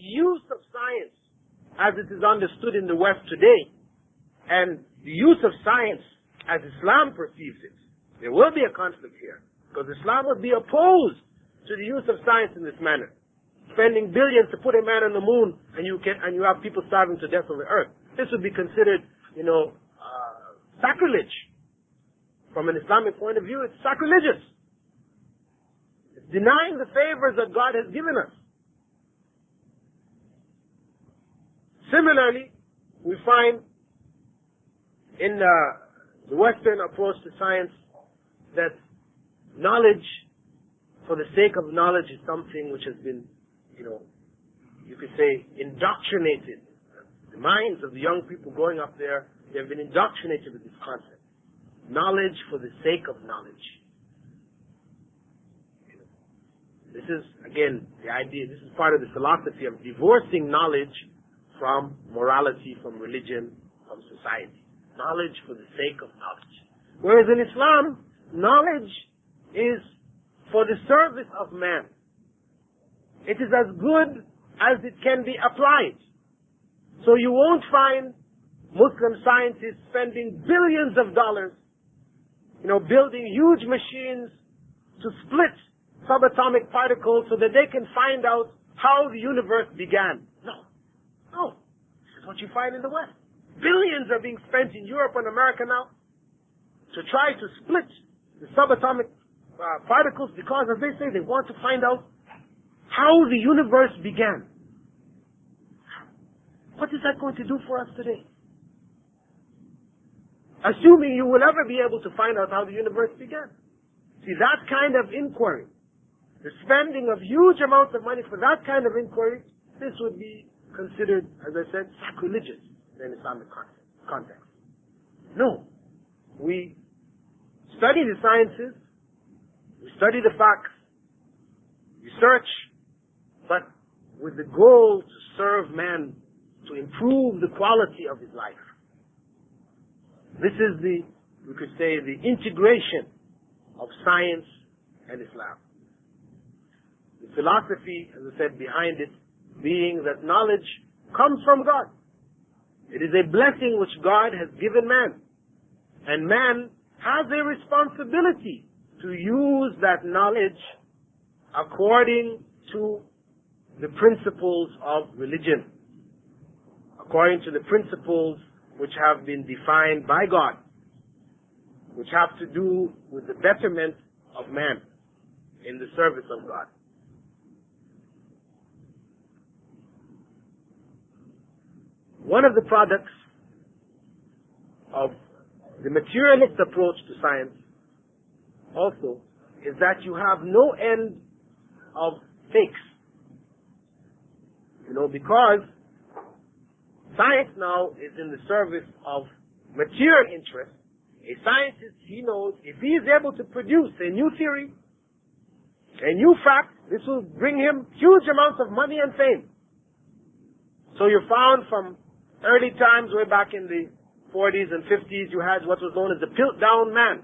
use of science as it is understood in the West today and the use of science as Islam perceives it, there will be a conflict here, because Islam would be opposed to the use of science in this manner. Spending billions to put a man on the moon, and you have people starving to death on the earth. This would be considered, sacrilege. From an Islamic point of view, it's sacrilegious. It's denying the favors that God has given us. Similarly, we find in the Western approach to science that knowledge for the sake of knowledge is something which has been, you could say, indoctrinated. The minds of the young people growing up there, they have been indoctrinated with this concept. Knowledge for the sake of knowledge. This is, again, the idea, this is part of the philosophy of divorcing knowledge from morality, from religion, from society. Knowledge for the sake of knowledge. Whereas in Islam, knowledge is for the service of man. It is as good as it can be applied. So you won't find Muslim scientists spending billions of dollars, building huge machines to split subatomic particles so that they can find out how the universe began. No. This is what you find in the West. Billions are being spent in Europe and America now to try to split the subatomic particles because, as they say, they want to find out how the universe began. What is that going to do for us today? Assuming you will ever be able to find out how the universe began. See, that kind of inquiry, the spending of huge amounts of money for that kind of inquiry, this would be considered, as I said, sacrilegious in Islamic context. No. We study the sciences, we study the facts, research, but with the goal to serve man, to improve the quality of his life. This is we could say, the integration of science and Islam. The philosophy, as I said, behind it being that knowledge comes from God. It is a blessing which God has given man. And man has a responsibility to use that knowledge according to the principles of religion, according to the principles which have been defined by God, which have to do with the betterment of man in the service of God. One of the products of the materialist approach to science also is that you have no end of fakes. Because science now is in the service of material interest. A scientist, he knows if he is able to produce a new theory, a new fact, this will bring him huge amounts of money and fame. So you found from early times, way back in the 40s and 50s, you had what was known as the Piltdown Man.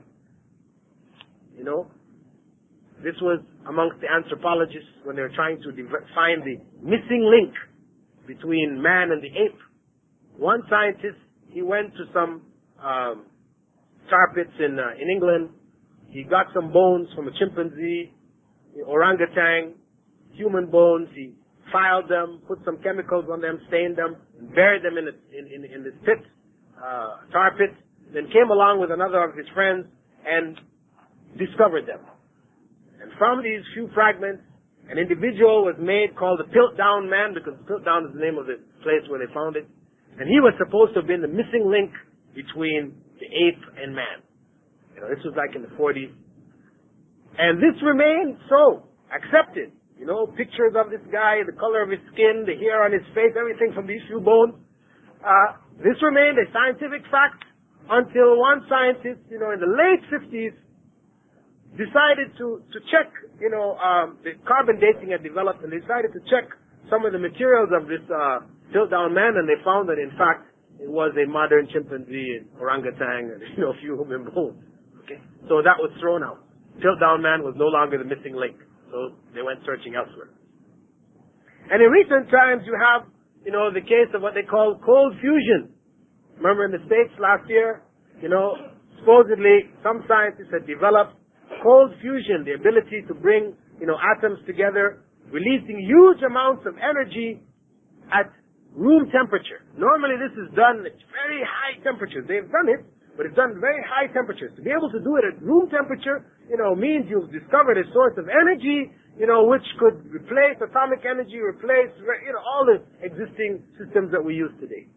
This was amongst the anthropologists when they were trying to find the missing link between man and the ape. One scientist, he went to some tar pits in England. He got some bones from a chimpanzee, orangutan, human bones. He filed them, put some chemicals on them, stained them, and buried them in this pit, tar pit. Then came along with another of his friends and discovered them. And from these few fragments, an individual was made called the Piltdown Man, because Piltdown is the name of the place where they found it. And he was supposed to have been the missing link between the ape and man. This was like in the 40s. And this remained so accepted. Pictures of this guy, the color of his skin, the hair on his face, everything from these few bones. This remained a scientific fact until one scientist, in the late 50s, decided to check, the carbon dating had developed, and they decided to check some of the materials of this Piltdown Man, and they found that, in fact, it was a modern chimpanzee, and orangutan, and a few human bones. Okay, so that was thrown out. Piltdown Man was no longer the missing link, so they went searching elsewhere. And in recent times, you have, the case of what they call cold fusion. Remember in the States last year, supposedly some scientists had developed cold fusion, the ability to bring, atoms together, releasing huge amounts of energy at room temperature. Normally this is done at very high temperatures. They've done it, but it's done at very high temperatures. To be able to do it at room temperature, means you've discovered a source of energy, which could replace atomic energy, replace, all the existing systems that we use today.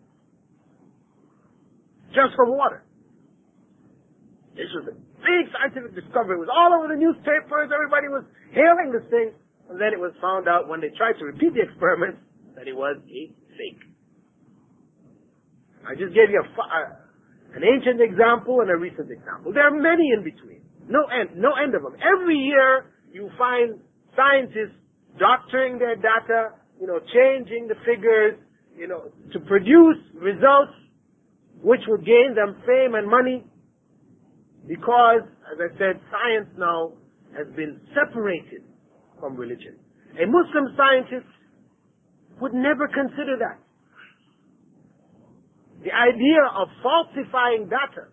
Just from water. This was a big scientific discovery. It was all over the newspapers. Everybody was hailing this thing. And then it was found out when they tried to repeat the experiment that it was a fake. I just gave you an ancient example and a recent example. There are many in between. No end of them. Every year you find scientists doctoring their data, changing the figures, to produce results which would gain them fame and money, because, as I said, science now has been separated from religion. A Muslim scientist would never consider that. The idea of falsifying data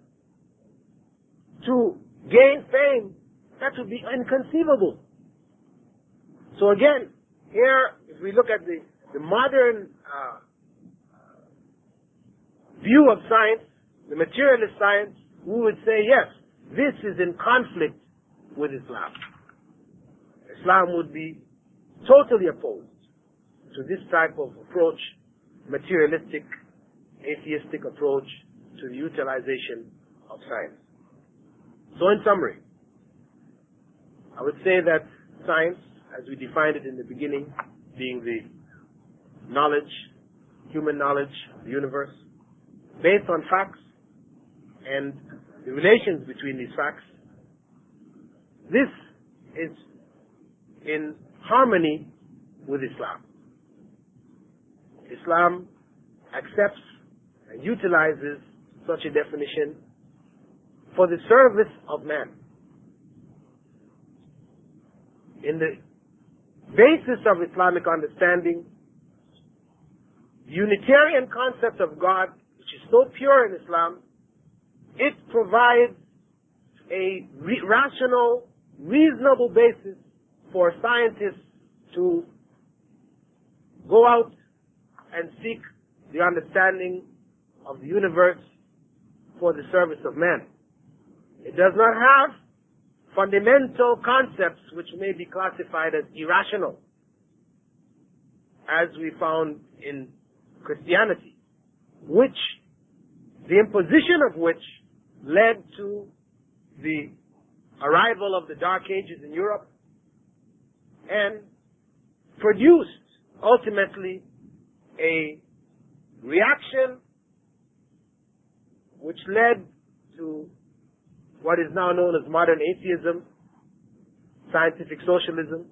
to gain fame, that would be inconceivable. So again, here, if we look at the modern view of science, the materialist science, we would say, yes, this is in conflict with Islam. Islam would be totally opposed to this type of approach, materialistic, atheistic approach to the utilization of science. So in summary, I would say that science, as we defined it in the beginning, being the knowledge, human knowledge of the universe, based on facts and the relations between these facts, this is in harmony with Islam. Islam accepts and utilizes such a definition for the service of man. In the basis of Islamic understanding, the Unitarian concept of God, which is so pure in Islam, it provides a rational, reasonable basis for scientists to go out and seek the understanding of the universe for the service of man. It does not have fundamental concepts which may be classified as irrational, as we found in Christianity, which the imposition of which led to the arrival of the Dark Ages in Europe and produced ultimately a reaction which led to what is now known as modern atheism, scientific socialism,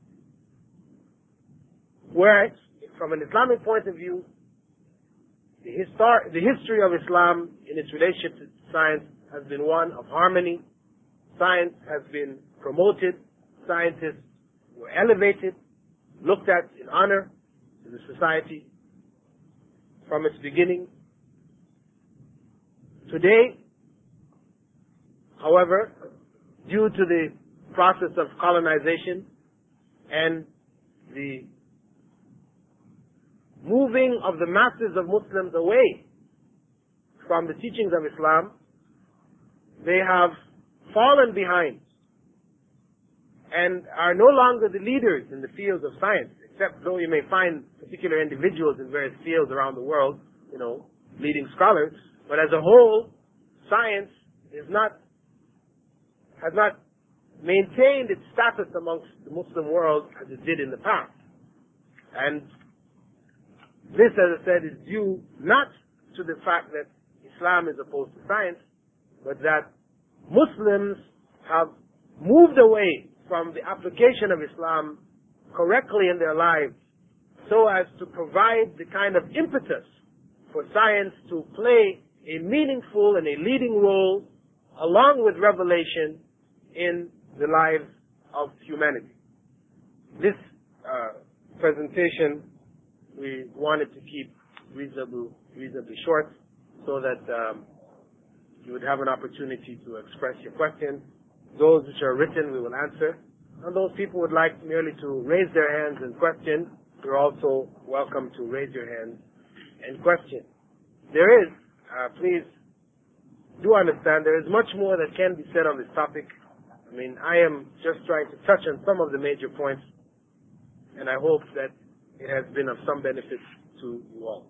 where, from an Islamic point of view, the history of Islam in its relationship to science has been one of harmony. Science has been promoted. Scientists were elevated, looked at in honor in the society from its beginning. Today, however, due to the process of colonization and the moving of the masses of Muslims away from the teachings of Islam, they have fallen behind and are no longer the leaders in the fields of science, except though you may find particular individuals in various fields around the world, leading scholars, but as a whole, science has not maintained its status amongst the Muslim world as it did in the past. And this, as I said, is due not to the fact that Islam is opposed to science, but that Muslims have moved away from the application of Islam correctly in their lives so as to provide the kind of impetus for science to play a meaningful and a leading role along with revelation in the lives of humanity. This presentation we wanted to keep reasonably short so that you would have an opportunity to express your questions. Those which are written we will answer. And those people would like merely to raise their hands and question, you're also welcome to raise your hands and question. There is, please do understand, there is much more that can be said on this topic. I mean, I am just trying to touch on some of the major points, and I hope that it has been of some benefit to you all.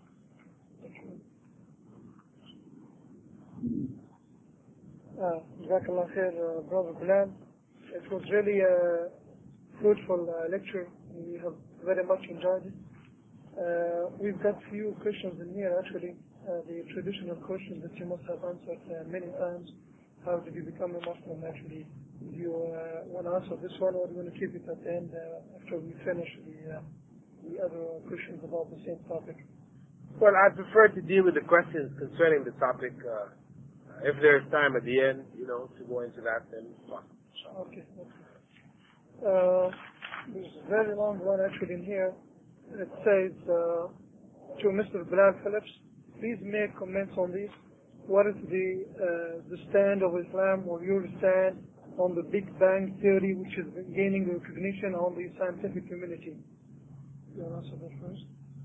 Jazakallah khair, Brother Bilal. It was really a fruitful lecture. We have very much enjoyed it. We've got few questions in here actually. The traditional questions that you must have answered many times. How did you become a Muslim actually? Do you want to answer this one, or do you want to keep it at the end after we finish the other questions about the same topic? Well, I prefer to deal with the questions concerning the topic. If there's time at the end, to go into that, then fine. Okay. There's a very long one actually in here. It says to Mr. Bilal Phillips, please make comments on this. What is the stand of Islam, or your stand on the Big Bang theory, which is gaining recognition on the scientific community? You want to answer that first?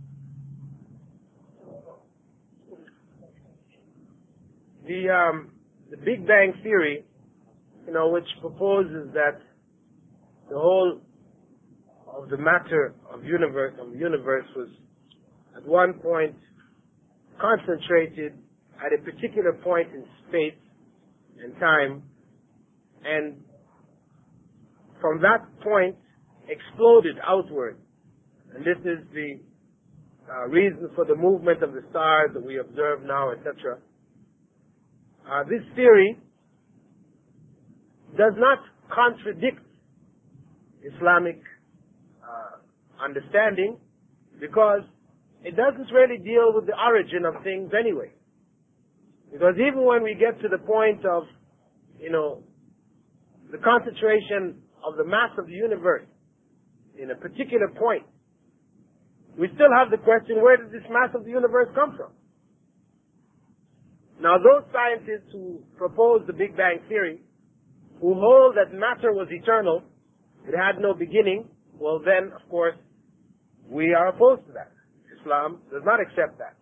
The Big Bang theory, which proposes that the whole of the matter of the universe was at one point concentrated at a particular point in space and time, and from that point exploded outward. And this is the reason for the movement of the stars that we observe now, etc. This theory does not contradict Islamic understanding, because it doesn't really deal with the origin of things anyway. Because even when we get to the point of, the concentration of the mass of the universe in a particular point, we still have the question, where does this mass of the universe come from? Now, those scientists who propose the Big Bang theory, who hold that matter was eternal, it had no beginning, well then, of course, we are opposed to that. Islam does not accept that.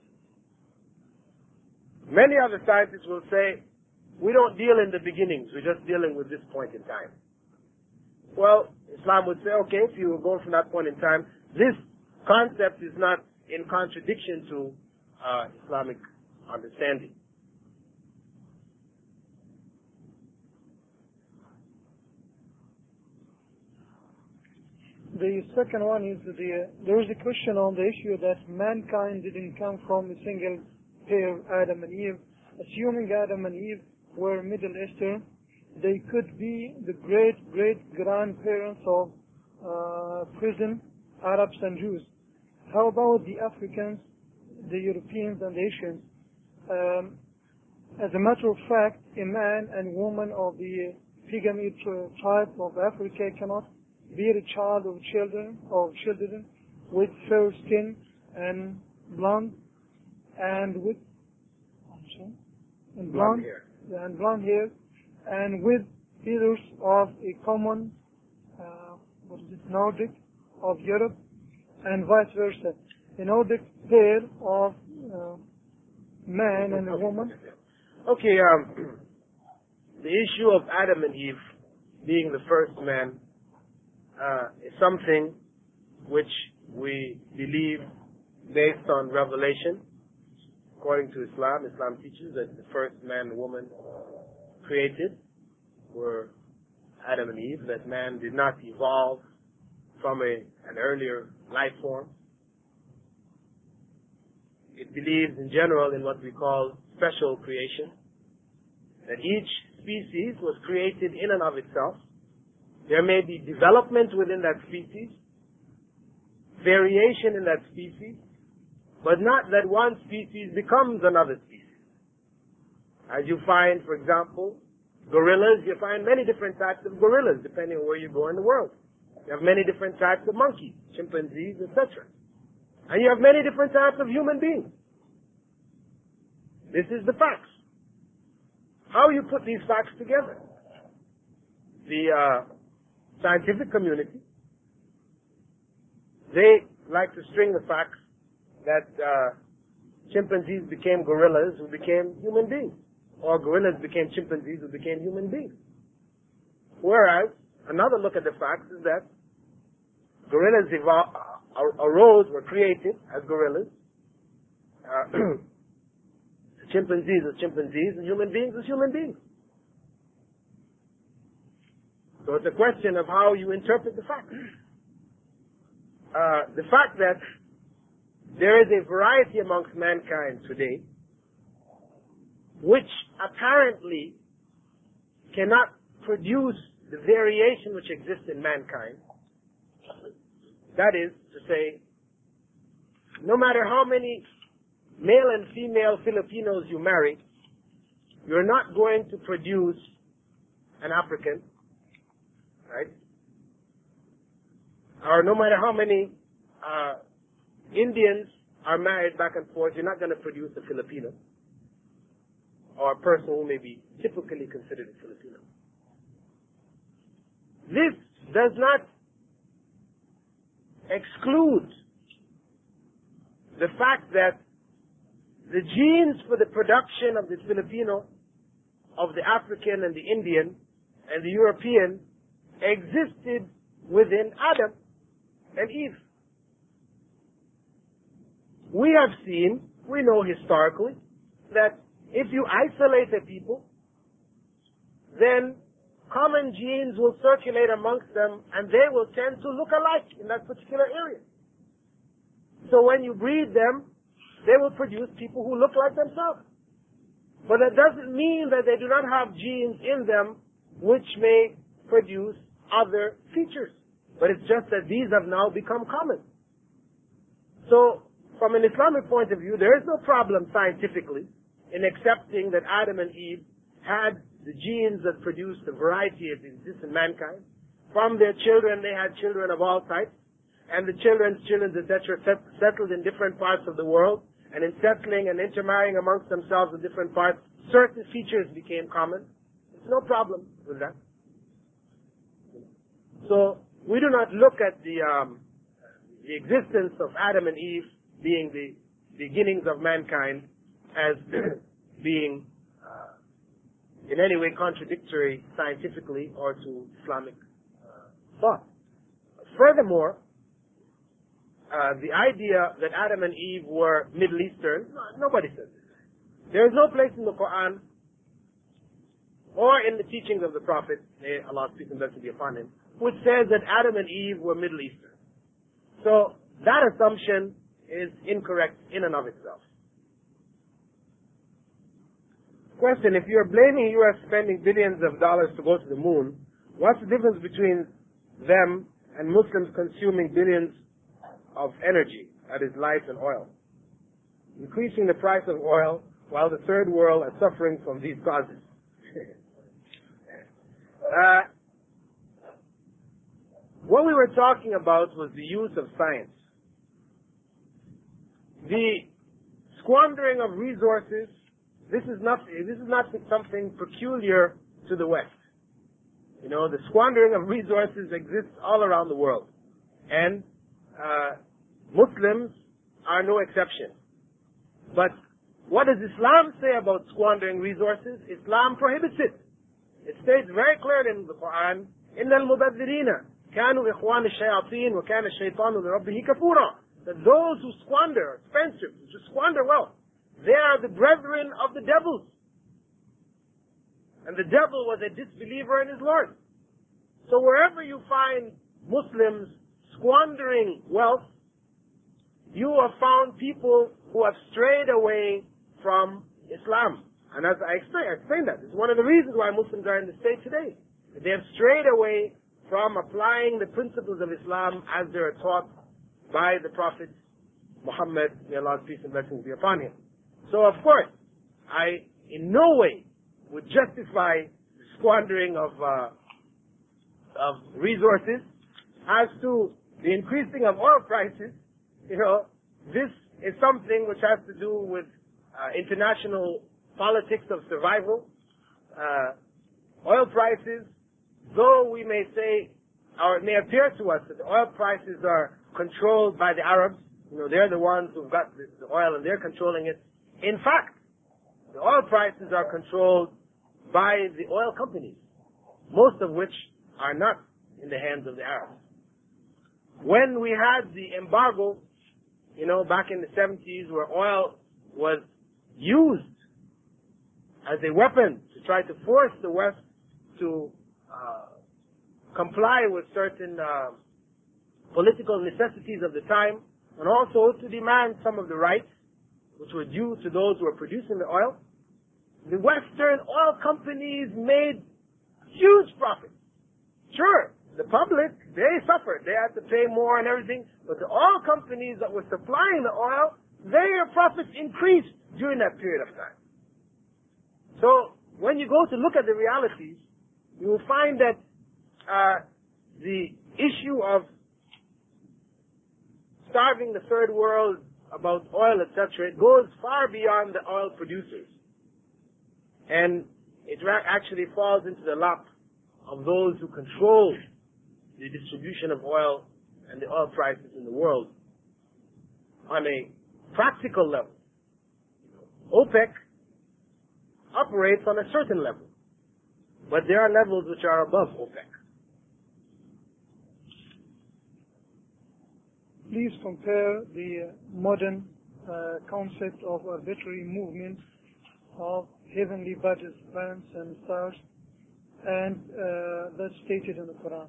Many other scientists will say, we don't deal in the beginnings, we're just dealing with this point in time. Well, Islam would say, okay, if you were going from that point in time, this concept is not in contradiction to Islamic understanding. The second one is there is a question on the issue that mankind didn't come from a single pair, Adam and Eve. Assuming Adam and Eve were Middle Eastern, they could be the great-great-grandparents of present Arabs and Jews. How about the Africans, the Europeans, and the Asians? As a matter of fact, a man and woman of the Pygmy tribe of Africa cannot bear a child of children with fair skin and blonde hair and with feathers of a common Nordic of Europe, and vice versa. A Nordic pair of man and a woman. Okay, the issue of Adam and Eve being the first man is something which we believe based on revelation. According to Islam, Islam teaches that the first man and woman created were Adam and Eve, that man did not evolve from an earlier life form. It believes in general in what we call special creation, that each species was created in and of itself. There may be development within that species, variation in that species, but not that one species becomes another species. As you find, for example, gorillas, you find many different types of gorillas depending on where you go in the world. You have many different types of monkeys, chimpanzees, etc. And you have many different types of human beings. This is the facts. How you put these facts together? The scientific community, they like to string the facts that chimpanzees became gorillas who became human beings, or gorillas became chimpanzees who became human beings. Whereas, another look at the facts is that gorillas arose, were created as gorillas, chimpanzees as chimpanzees, and human beings as human beings. So it's a question of how you interpret the facts. The fact that there is a variety amongst mankind today which apparently cannot produce the variation which exists in mankind. That is to say, no matter how many male and female Filipinos you marry, you're not going to produce an African, right? Or no matter how many Indians are married back and forth, you're not going to produce a Filipino or a person who may be typically considered a Filipino. This does not exclude the fact that the genes for the production of the Filipino, of the African and the Indian and the European existed within Adam and Eve. We have seen, we know historically, that if you isolate a people, then common genes will circulate amongst them and they will tend to look alike in that particular area. So when you breed them, they will produce people who look like themselves. But that doesn't mean that they do not have genes in them which may produce other features. But it's just that these have now become common. So, from an Islamic point of view, there is no problem scientifically in accepting that Adam and Eve had the genes that produced the variety that exists in mankind. From their children, they had children of all types, and the children's children, etc., settled in different parts of the world, and in settling and intermarrying amongst themselves in different parts, certain features became common. There's no problem with that. So, we do not look at the existence of Adam and Eve being the beginnings of mankind as being in any way contradictory scientifically or to Islamic thought. Furthermore, the idea that Adam and Eve were Middle Eastern, nobody says this. There is no place in the Quran or in the teachings of the Prophet, may Allah's peace and blessing be upon him, which says that Adam and Eve were Middle Eastern. So that assumption is incorrect in and of itself. Question, if you're blaming U.S. spending billions of dollars to go to the moon, what's the difference between them and Muslims consuming billions of energy, that is light and oil? Increasing the price of oil while the third world are suffering from these causes. What we were talking about was the use of science. The squandering of resources, this is not something peculiar to the West. You know, the squandering of resources exists all around the world. And Muslims are no exception. But what does Islam say about squandering resources? Islam prohibits it. It states very clearly in the Quran, إِنَّ الْمُبَذِّرِينَ كَانُوا إِخْوَانَ الشَّيَاطِينَ وَكَانَ الشَّيْطَانُ لِرَبِّهِ كَفُورًا. That those who squander, expensive, who squander wealth, they are the brethren of the devils. And the devil was a disbeliever in his Lord. So wherever you find Muslims squandering wealth, you have found people who have strayed away from Islam. And as I explained that. It's one of the reasons why Muslims are in the state today. They have strayed away from applying the principles of Islam as they are taught by the Prophet Muhammad, may Allah's peace and blessings be upon him. So of course, I in no way would justify the squandering of resources, as to the increasing of oil prices, this is something which has to do with international politics of survival. Oil prices, though we may say, or it may appear to us that the oil prices are controlled by the Arabs, they're the ones who've got the oil and they're controlling it. In fact, the oil prices are controlled by the oil companies, most of which are not in the hands of the Arabs. When we had the embargo, back in the 70s, where oil was used as a weapon to try to force the West to comply with certain political necessities of the time, and also to demand some of the rights which were due to those who were producing the oil, the Western oil companies made huge profits. Sure, the public, they suffered. They had to pay more and everything, but the oil companies that were supplying the oil, their profits increased during that period of time. So, when you go to look at the realities, you will find that the issue of starving the third world about oil, etc., it goes far beyond the oil producers. And it actually falls into the lap of those who control the distribution of oil and the oil prices in the world. On a practical level, OPEC operates on a certain level, but there are levels which are above OPEC. Please compare the modern concept of arbitrary movement of heavenly bodies, planets and stars, and that's stated in the Quran.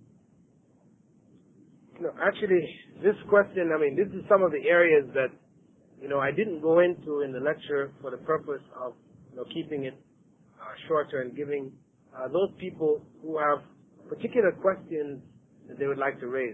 Actually, this question, this is some of the areas that, I didn't go into in the lecture for the purpose of, keeping it shorter and giving those people who have particular questions that they would like to raise,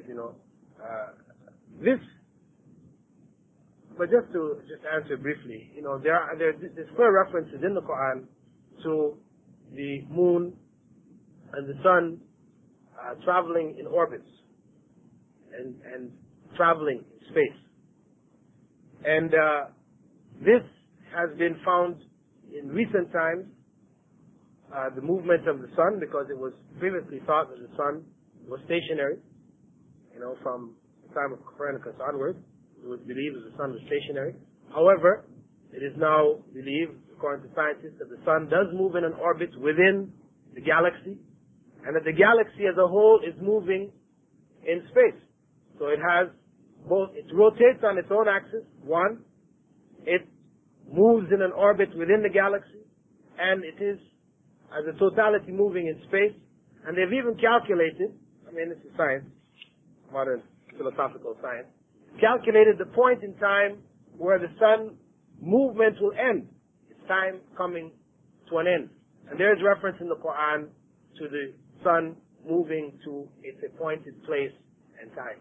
but just to answer briefly, there's clear references in the Quran to the moon and the sun traveling in orbits and traveling in space. And this has been found in recent times, the movement of the sun, because it was previously thought that the sun was stationary, from the time of Copernicus onwards. It was believed that the sun was stationary. However, it is now believed, according to scientists, that the sun does move in an orbit within the galaxy, and that the galaxy as a whole is moving in space. So it has both, it rotates on its own axis, one, it moves in an orbit within the galaxy, and it is as a totality moving in space. And they've even calculated, this is science, modern philosophical science, calculated the point in time where the sun movement will end. Its time coming to an end. And there is reference in the Quran to the sun moving to its appointed place and time.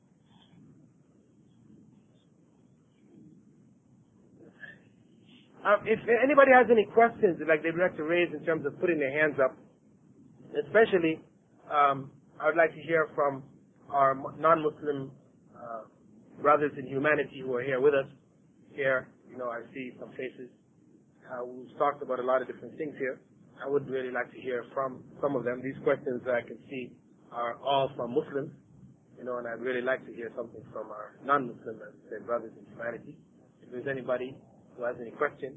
If anybody has any questions they'd like to raise in terms of putting their hands up, especially, I would like to hear from our non-Muslim brothers in humanity who are here with us. Here, I see some faces. We've talked about a lot of different things here. I would really like to hear from some of them. These questions that I can see are all from Muslims, and I'd really like to hear something from our non-Muslim, brothers in humanity. If there's anybody who has any question.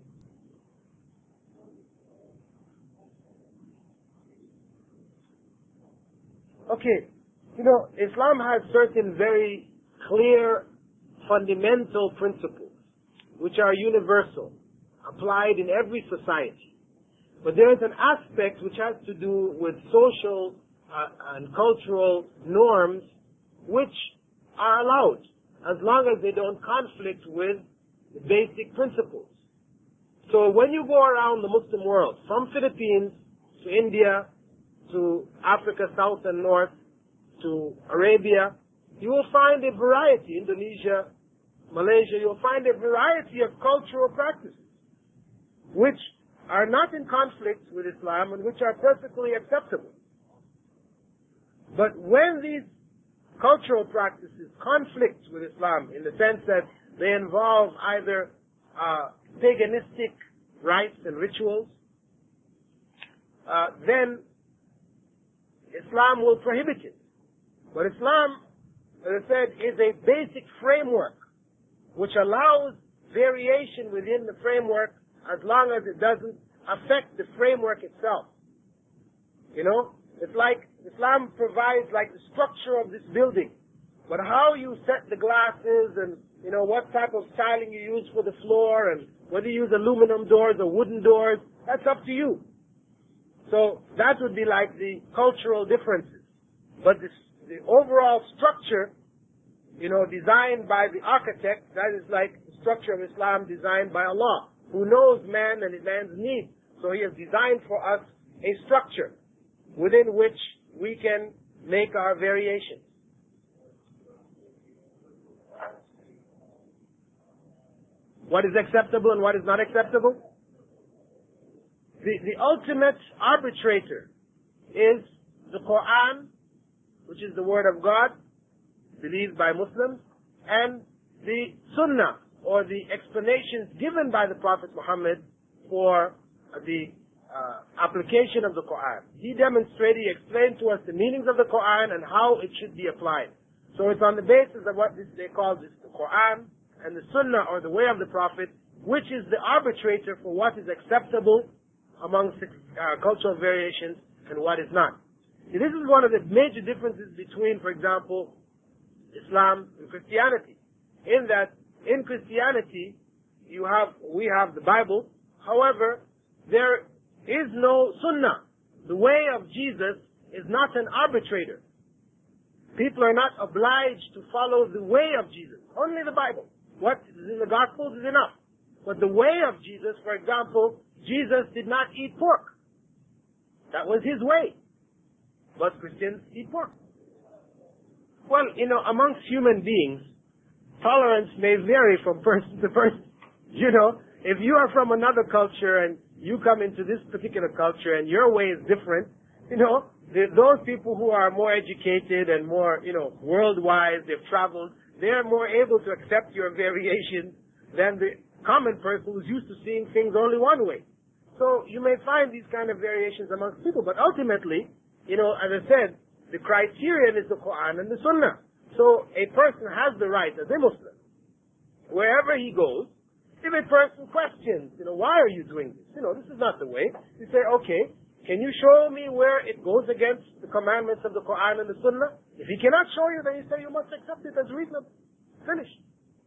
Okay, Islam has certain very clear fundamental principles which are universal, applied in every society. But there is an aspect which has to do with social and cultural norms which are allowed as long as they don't conflict with the basic principles. So when you go around the Muslim world, from Philippines to India to Africa South and North to Arabia, you will find a variety, Indonesia, Malaysia, you'll find a variety of cultural practices which are not in conflict with Islam and which are perfectly acceptable. But when these cultural practices conflict with Islam in the sense that they involve either paganistic rites and rituals, then Islam will prohibit it. But Islam, as I said, is a basic framework which allows variation within the framework as long as it doesn't affect the framework itself. You know, it's like Islam provides like the structure of this building, but how you set the glasses and, you know, what type of tiling you use for the floor and whether you use aluminum doors or wooden doors, that's up to you. So that would be like the cultural differences. But the overall structure, you know, designed by the architect, that is like the structure of Islam designed by Allah, who knows man and man's needs. So He has designed for us a structure within which we can make our variations. What is acceptable and what is not acceptable? The ultimate arbitrator is the Quran, which is the Word of God, believed by Muslims, and the Sunnah, or the explanations given by the Prophet Muhammad for the application of the Quran. He explained to us the meanings of the Quran and how it should be applied. So it's on the basis of what they call this, the Quran and the Sunnah, or the way of the Prophet, which is the arbitrator for what is acceptable amongst cultural variations and what is not. See, this is one of the major differences between, for example, Islam and Christianity. In that, in Christianity, we have the Bible. However, there is no Sunnah. The way of Jesus is not an arbitrator. People are not obliged to follow the way of Jesus. Only the Bible. What is in the Gospels is enough. But the way of Jesus, for example, Jesus did not eat pork. That was His way. But Christians eat pork. Well, you know, amongst human beings, tolerance may vary from person to person. You know, if you are from another culture and you come into this particular culture and your way is different, you know, those people who are more educated and more, you know, worldwide, they've traveled, they're more able to accept your variation than the common person who's used to seeing things only one way. So you may find these kind of variations amongst people, but ultimately, you know, as I said, the criterion is the Quran and the Sunnah. So a person has the right as a Muslim, wherever he goes, if a person questions, you know, why are you doing this? You know, this is not the way. You say, okay, can you show me where it goes against the commandments of the Quran and the Sunnah? If he cannot show you, then you say you must accept it as reasonable. Finished.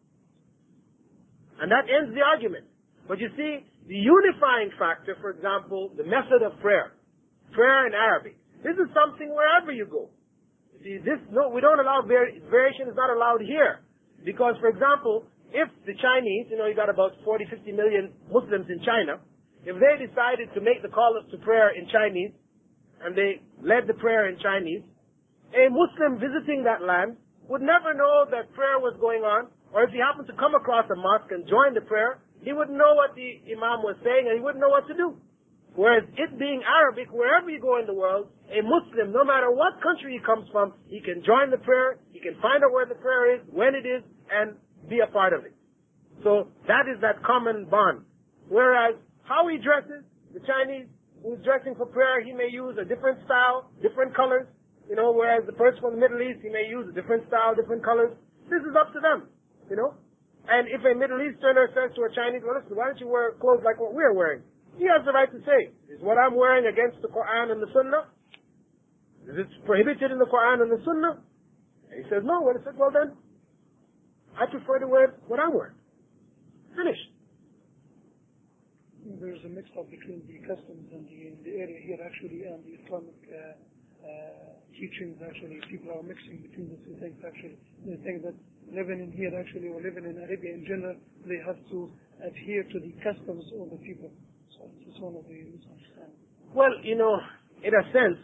And that ends the argument. But you see, the unifying factor, for example, the method of prayer in Arabic, this is something wherever you go. You see, we don't allow variation is not allowed here. Because, for example, if the Chinese, you know, you got about 40, 50 million Muslims in China, if they decided to make the call to prayer in Chinese, and they led the prayer in Chinese, a Muslim visiting that land would never know that prayer was going on, or if he happened to come across a mosque and join the prayer, he wouldn't know what the Imam was saying, and he wouldn't know what to do. Whereas it being Arabic, wherever you go in the world, a Muslim, no matter what country he comes from, he can join the prayer, he can find out where the prayer is, when it is, and be a part of it. So that is that common bond. Whereas how he dresses, the Chinese who's dressing for prayer, he may use a different style, different colors, you know, whereas the person from the Middle East, he may use a different style, different colors. This is up to them, you know. And if a Middle Easterner says to a Chinese, well, listen, why don't you wear clothes like what we're wearing? He has the right to say, is what I'm wearing against the Quran and the Sunnah? Is it prohibited in the Quran and the Sunnah? And he says, no. Well, he said, well then, I prefer to wear what I'm wearing. Finished. There's a mix-up between the customs and the area here actually and the Islamic teachings actually. People are mixing between the two things actually. They think that living in here actually or living in Arabia in general, they have to adhere to the customs of the people. So this is one of the misunderstandings. Well, you know, in a sense,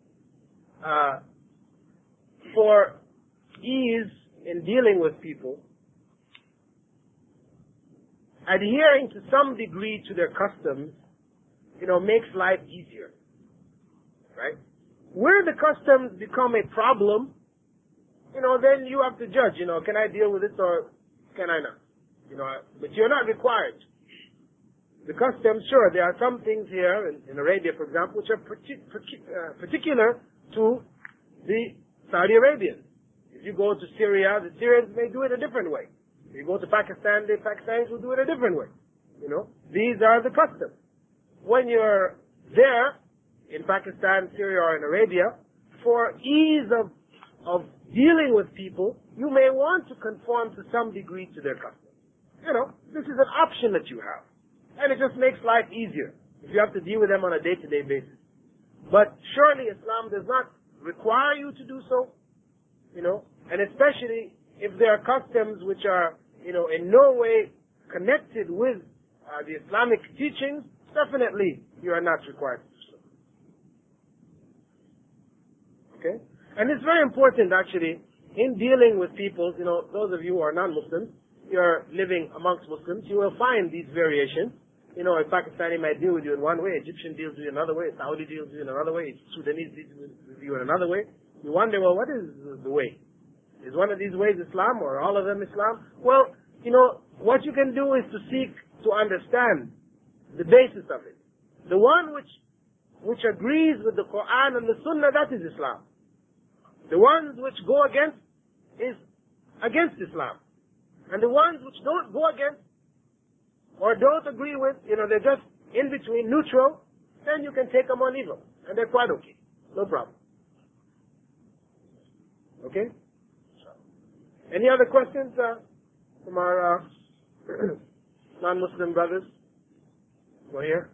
for ease in dealing with people, adhering to some degree to their customs, you know, makes life easier, right? Where the customs become a problem then you have to judge, can I deal with it or can I not? But you're not required. The customs, sure, there are some things here in Arabia, for example, which are particular to the Saudi Arabians. If you go to Syria, the Syrians may do it a different way. If you go to Pakistan, the Pakistanis will do it a different way. These are the customs. When you're there, in Pakistan, Syria, or in Arabia, for ease of dealing with people, you may want to conform to some degree to their customs. This is an option that you have. And it just makes life easier if you have to deal with them on a day-to-day basis. But surely Islam does not require you to do so, and especially if there are customs which are, in no way connected with the Islamic teachings, definitely you are not required to do so. Okay? And it's very important, actually, in dealing with people, those of you who are non-Muslims, you're living amongst Muslims, you will find these variations. A Pakistani might deal with you in one way, Egyptian deals with you another way, Saudi deals with you in another way, Sudanese deals with you in another way. You wonder, well, what is the way? Is one of these ways Islam or all of them Islam? Well, what you can do is to seek to understand the basis of it. The one which agrees with the Quran and the Sunnah, that is Islam. The ones which go against is against Islam. And the ones which don't go against or don't agree with, they're just in between, neutral, then you can take them on evil. And they're quite okay. No problem. Okay? Any other questions from our non-Muslim brothers? Go here.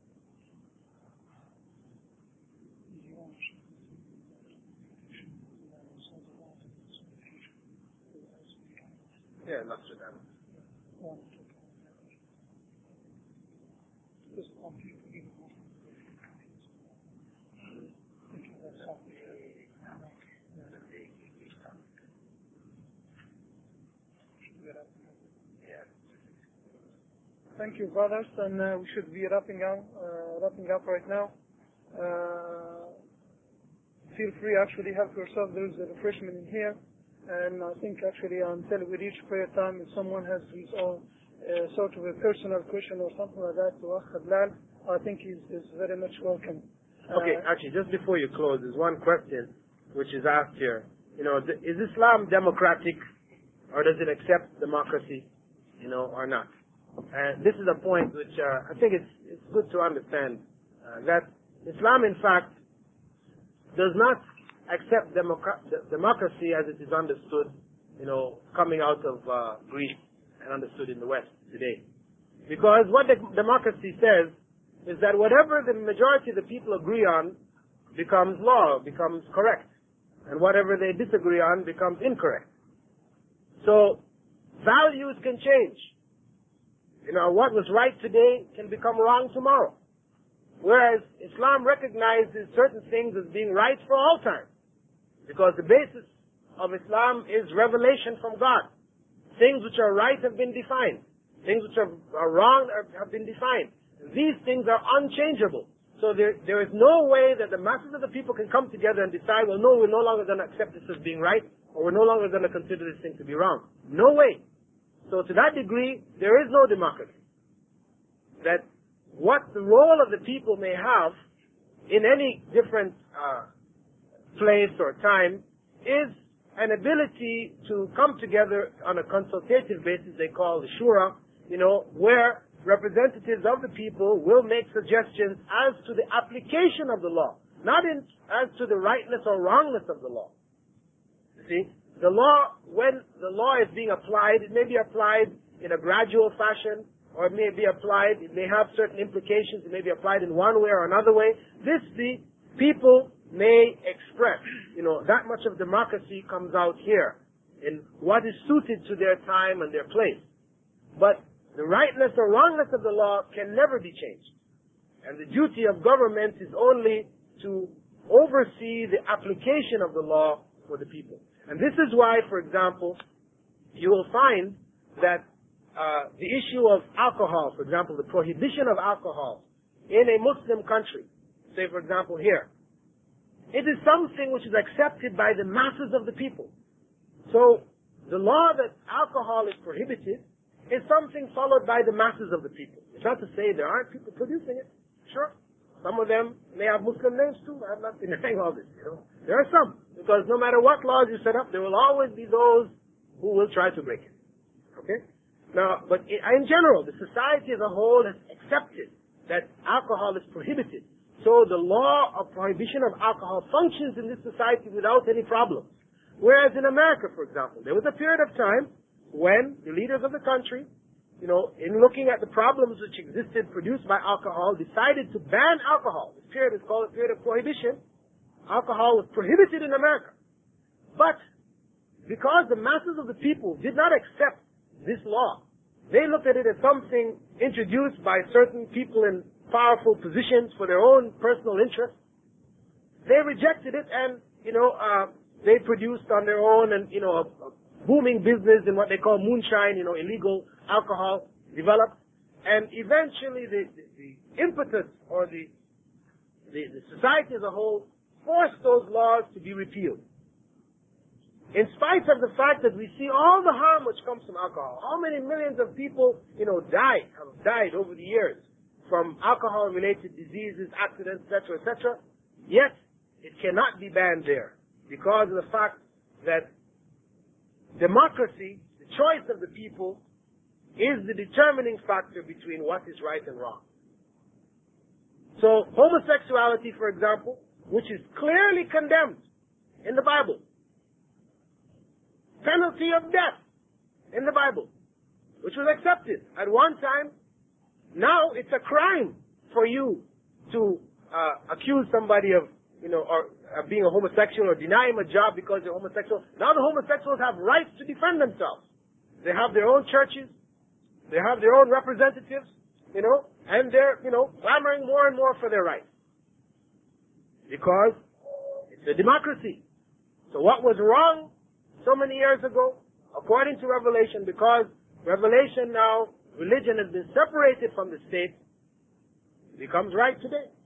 Yeah, Nostradamus. Thank you, brothers, and we should be wrapping up right now. Feel free, actually, help yourself. There is a refreshment in here, and I think actually until we reach prayer time, if someone has his own sort of a personal question or something like that to Akh Adlal, I think he's very much welcome. Okay, actually, just before you close, there's one question which is asked here. Is Islam democratic, or does it accept democracy, or not? And this is a point which I think it's good to understand that Islam, in fact, does not accept democracy as it is understood, coming out of Greece and understood in the West today. Because what democracy says is that whatever the majority of the people agree on becomes law, becomes correct. And whatever they disagree on becomes incorrect. So values can change. What was right today can become wrong tomorrow. Whereas Islam recognizes certain things as being right for all time. Because the basis of Islam is revelation from God. Things which are right have been defined. Things which are wrong have been defined. These things are unchangeable. So there is no way that the masses of the people can come together and decide, well, no, we're no longer going to accept this as being right, or we're no longer going to consider this thing to be wrong. No way. So to that degree, there is no democracy. That what the role of the people may have in any different place or time is an ability to come together on a consultative basis, they call the shura, where representatives of the people will make suggestions as to the application of the law, not as to the rightness or wrongness of the law. You see, the law, when the law is being applied, it may be applied in a gradual fashion, or it may be applied, it may have certain implications, it may be applied in one way or another way. This the people may express. That much of democracy comes out here in what is suited to their time and their place. But the rightness or wrongness of the law can never be changed. And the duty of government is only to oversee the application of the law for the people. And this is why, for example, you will find that the issue of alcohol, for example, the prohibition of alcohol in a Muslim country, say for example here, it is something which is accepted by the masses of the people. So the law that alcohol is prohibited is something followed by the masses of the people. It's not to say there aren't people producing it. Sure. Some of them may have Muslim names too. I'm not denying all this, There are some. Because no matter what laws you set up, there will always be those who will try to break it. Okay? Now, but in general, the society as a whole has accepted that alcohol is prohibited. So the law of prohibition of alcohol functions in this society without any problems. Whereas in America, for example, there was a period of time when the leaders of the country, in looking at the problems which existed produced by alcohol, decided to ban alcohol. This period is called a period of prohibition. Alcohol was prohibited in America. But because the masses of the people did not accept this law, they looked at it as something introduced by certain people in powerful positions for their own personal interest. They rejected it and, they produced on their own and, a booming business in what they call moonshine, illegal alcohol developed. And eventually the impetus or the society as a whole forced those laws to be repealed. In spite of the fact that we see all the harm which comes from alcohol, how many millions of people, have died over the years from alcohol-related diseases, accidents, etc., yet it cannot be banned there because of the fact that democracy, the choice of the people, is the determining factor between what is right and wrong. So homosexuality, for example, which is clearly condemned in the Bible, penalty of death in the Bible, which was accepted at one time. Now it's a crime for you to accuse somebody of, or being a homosexual or deny him a job because they're homosexual. Now the homosexuals have rights to defend themselves. They have their own churches. They have their own representatives, and they're, clamoring more and more for their rights. Because it's a democracy. So what was wrong so many years ago, according to Revelation, because Revelation now, religion has been separated from the state, becomes right today.